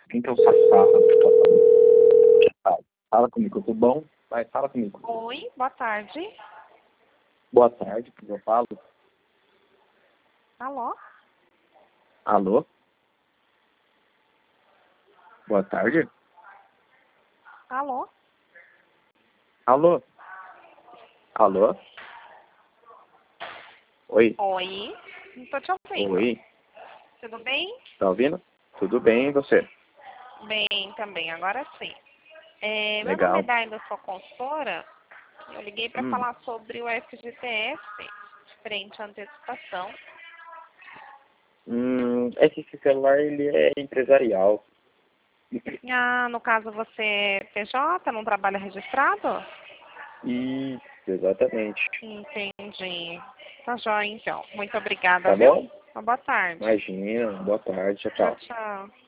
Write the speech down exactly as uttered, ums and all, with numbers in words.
Quem que é o safado? Fala comigo, tudo bom? Vai, fala comigo. Oi, boa tarde. Boa tarde, que eu falo. Alô? Alô? Boa tarde? Alô? Alô? Alô? Oi? Oi, não tô te ouvindo. Oi? Tudo bem? Tá ouvindo? Tudo bem, e você? Bem também, agora sim. É, meu nome é Legal. Daila, sou consultora. Eu liguei para Hum, falar sobre o F G T S, frente à antecipação. hum, esse celular, ele é empresarial. Ah, no caso você é P J, não trabalha registrado? Isso, exatamente. Entendi. Tá joia, então. Muito obrigada, Tá viu? bom? Uma boa tarde. Imagina, boa tarde, tchau, Tchau, tchau. tchau.